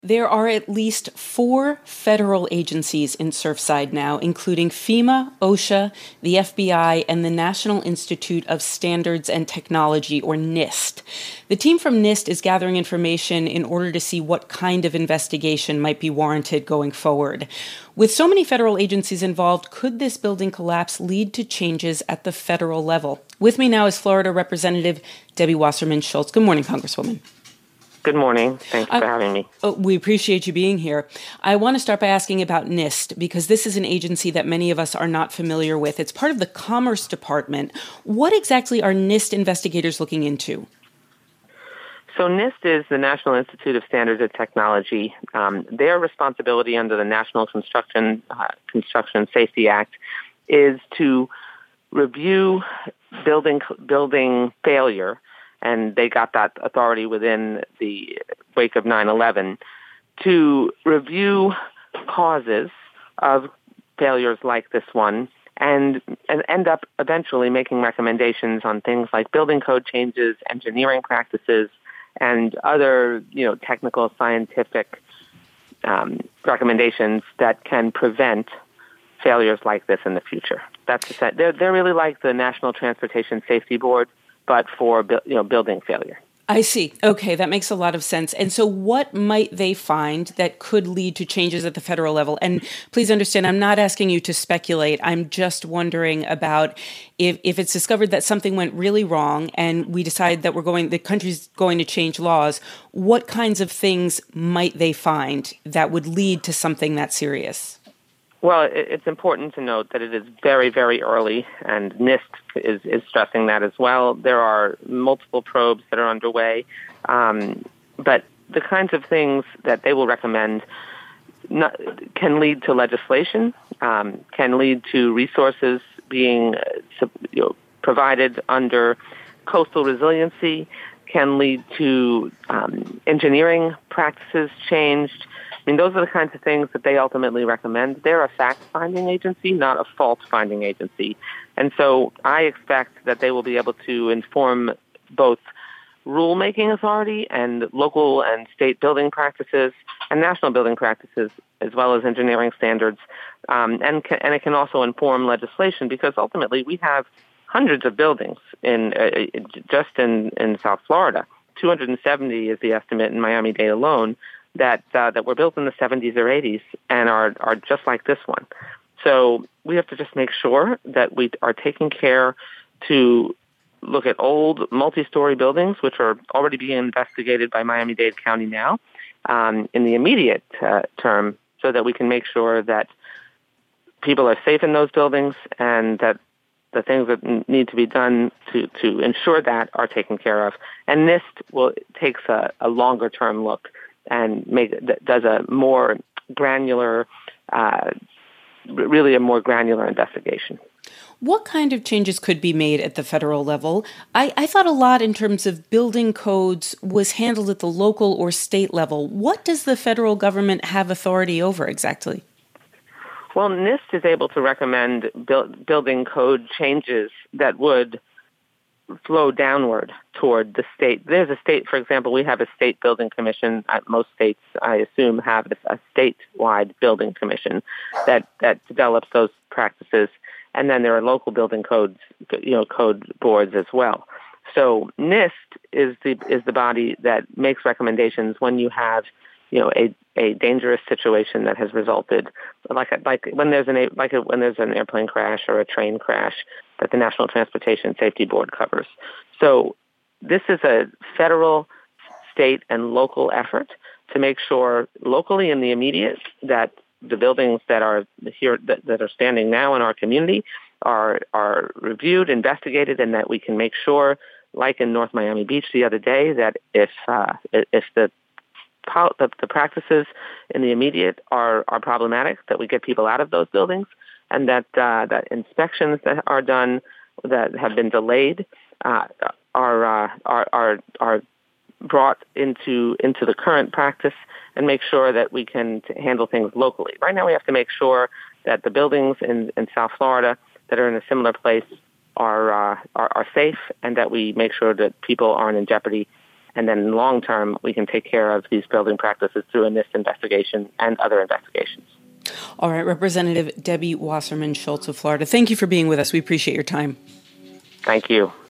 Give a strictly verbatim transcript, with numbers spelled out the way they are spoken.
There are at least four federal agencies in Surfside now, including FEMA, OSHA, the F B I, and the National Institute of Standards and Technology, or NIST. The team from NIST is gathering information in order to see what kind of investigation might be warranted going forward. With so many federal agencies involved, could this building collapse lead to changes at the federal level? With me now is Florida Representative Debbie Wasserman Schultz. Good morning, Congresswoman. Good morning. Thanks for uh, having me. We appreciate you being here. I want to start by asking about NIST, because this is an agency that many of us are not familiar with. It's part of the Commerce Department. What exactly are NIST investigators looking into? So NIST is the National Institute of Standards and Technology. Um, their responsibility under the National Construction uh, Construction Safety Act is to review building building failure, and they got that authority within the wake of nine eleven, to review causes of failures like this one and, and end up eventually making recommendations on things like building code changes, engineering practices, and other, you know, technical, scientific um, recommendations that can prevent failures like this in the future. That's they're they're really like the National Transportation Safety Board, but for, you know, building failure. I see. Okay, that makes a lot of sense. And so what might they find that could lead to changes at the federal level? And please understand, I'm not asking you to speculate. I'm just wondering about if, if it's discovered that something went really wrong and we decide that we're going, the country's going to change laws, what kinds of things might they find that would lead to something that serious? Well, it's important to note that it is very, very early, and NIST is, is stressing that as well. There are multiple probes that are underway, um, but the kinds of things that they will recommend not, can lead to legislation, um, can lead to resources being uh, you know, provided under coastal resiliency, can lead to um, engineering practices changed. I mean, those are the kinds of things that they ultimately recommend. They're a fact-finding agency, not a fault-finding agency. And so I expect that they will be able to inform both rulemaking authority and local and state building practices and national building practices, as well as engineering standards. Um, and, can, and it can also inform legislation, because ultimately we have hundreds of buildings in uh, just in, in South Florida. two hundred seventy is the estimate in Miami-Dade alone, that uh, that were built in the seventies or eighties and are, are just like this one. So we have to just make sure that we are taking care to look at old multi-story buildings, which are already being investigated by Miami-Dade County now, um, in the immediate uh, term, so that we can make sure that people are safe in those buildings and that the things that need to be done to, to ensure that are taken care of. And NIST will takes a, a longer-term look and make does a more granular, uh, really a more granular investigation. What kind of changes could be made at the federal level? I, I thought a lot in terms of building codes was handled at the local or state level. What does the federal government have authority over exactly? Well, NIST is able to recommend build, building code changes that would flow downward toward the state. There's a state, for example, we have a state building commission. Most states, I assume, have a statewide building commission that, that develops those practices. And then there are local building codes, you know, code boards as well. So NIST is the is the body that makes recommendations when you have, you know, a, a dangerous situation that has resulted, like like when there's an like a, when there's an airplane crash or a train crash that the National Transportation Safety Board covers. So this is a federal, state, and local effort to make sure locally in the immediate that the buildings that are here that, that are standing now in our community are are reviewed, investigated, and that we can make sure, like in North Miami Beach the other day, that if uh, if the The, the practices in the immediate are, are problematic, that we get people out of those buildings, and that uh, that inspections that are done that have been delayed uh, are, uh, are are are brought into into the current practice, and make sure that we can t- handle things locally. Right now, we have to make sure that the buildings in, in South Florida that are in a similar place are, uh, are are safe, and that we make sure that people aren't in jeopardy And then long term, we can take care of these building practices through a NIST investigation and other investigations. All right, Representative Debbie Wasserman Schultz of Florida, thank you for being with us. We appreciate your time. Thank you.